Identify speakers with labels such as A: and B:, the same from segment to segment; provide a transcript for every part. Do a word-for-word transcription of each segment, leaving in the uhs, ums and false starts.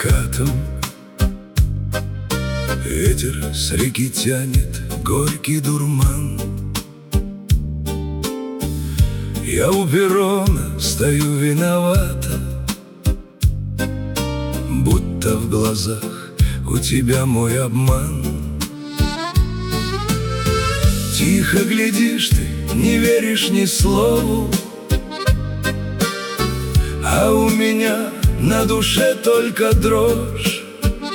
A: закатом. Ветер с реки тянет горький дурман. Я у перрона стою виновата, будто в глазах у тебя мой обман. Тихо глядишь ты, не веришь ни слову, а у меня на душе только дрожь.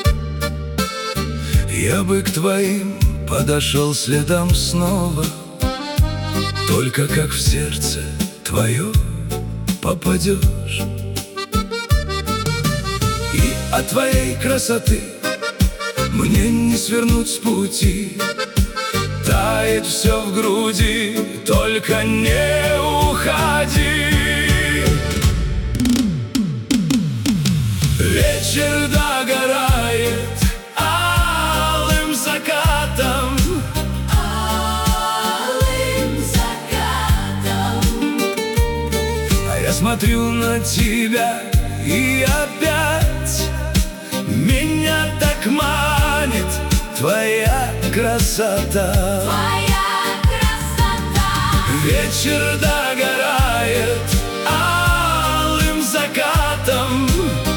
A: Я бы к твоим подошел следом снова, только как в сердце твое попадешь. И от твоей красоты мне не свернуть с пути. Тает все в груди, только не уходи. Вечер догорает алым закатом,
B: алым закатом.
A: а я смотрю на тебя, и опять меня так манит твоя красота.
B: Твоя красота.
A: Вечер догорает алым закатом,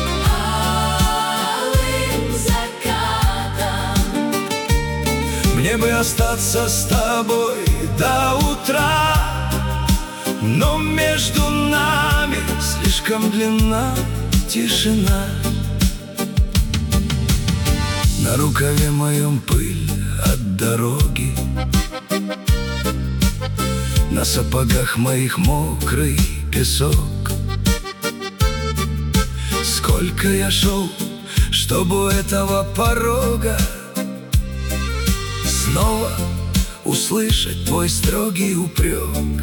B: алым закатом.
A: мне бы остаться с тобой до утра, но между нами слишком длинна тишина. На рукаве моем пыль от дороги, на сапогах моих мокрый песок. Сколько я шел, чтобы у этого порога снова услышать твой строгий упрек.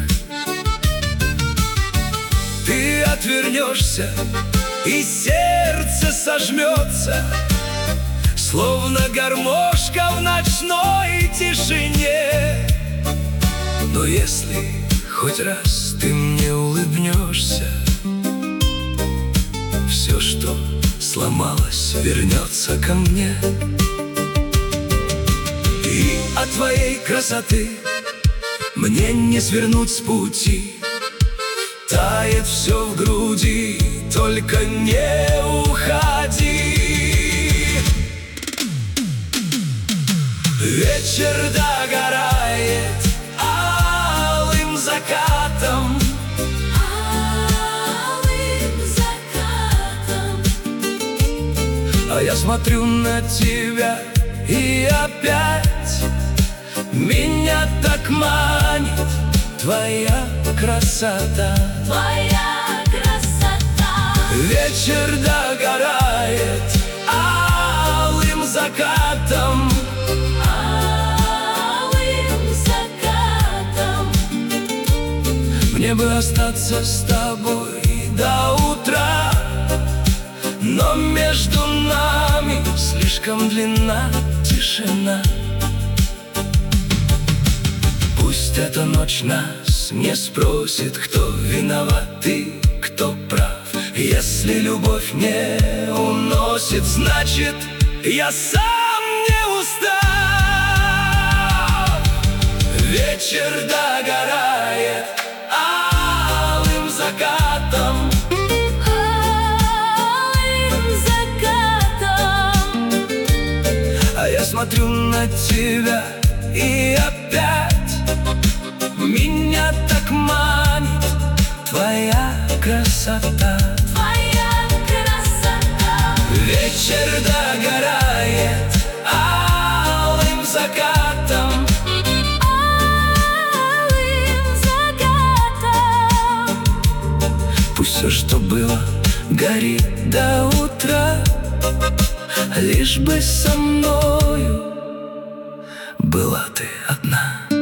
A: Ты отвернешься, и сердце сожмется, словно гармошка в ночной тишине. Но если хоть раз ты мне улыбнешься, все, что сломалось, вернется ко мне. И от твоей красоты мне не свернуть с пути. Тает все в груди, только не уходи. Вечер догорает алым закатом,
B: алым закатом.
A: а я смотрю на тебя, и опять меня так манит твоя красота.
B: Твоя красота.
A: Вечер догорает алым закатом,
B: алым закатом.
A: мне бы остаться с тобой до утра, но между нами слишком длинна тишина. Пусть эта ночь нас не спросит, кто виноват и кто прав. Если любовь не уносит, значит, я сам не устал. Вечер догорает алым закатом,
B: алым закатом.
A: а я смотрю на тебя, и опять меня так манит твоя красота.
B: Твоя красота.
A: Вечер догорает алым закатом,
B: алым закатом.
A: пусть все, что было, горит до утра, лишь бы со мною была ты одна.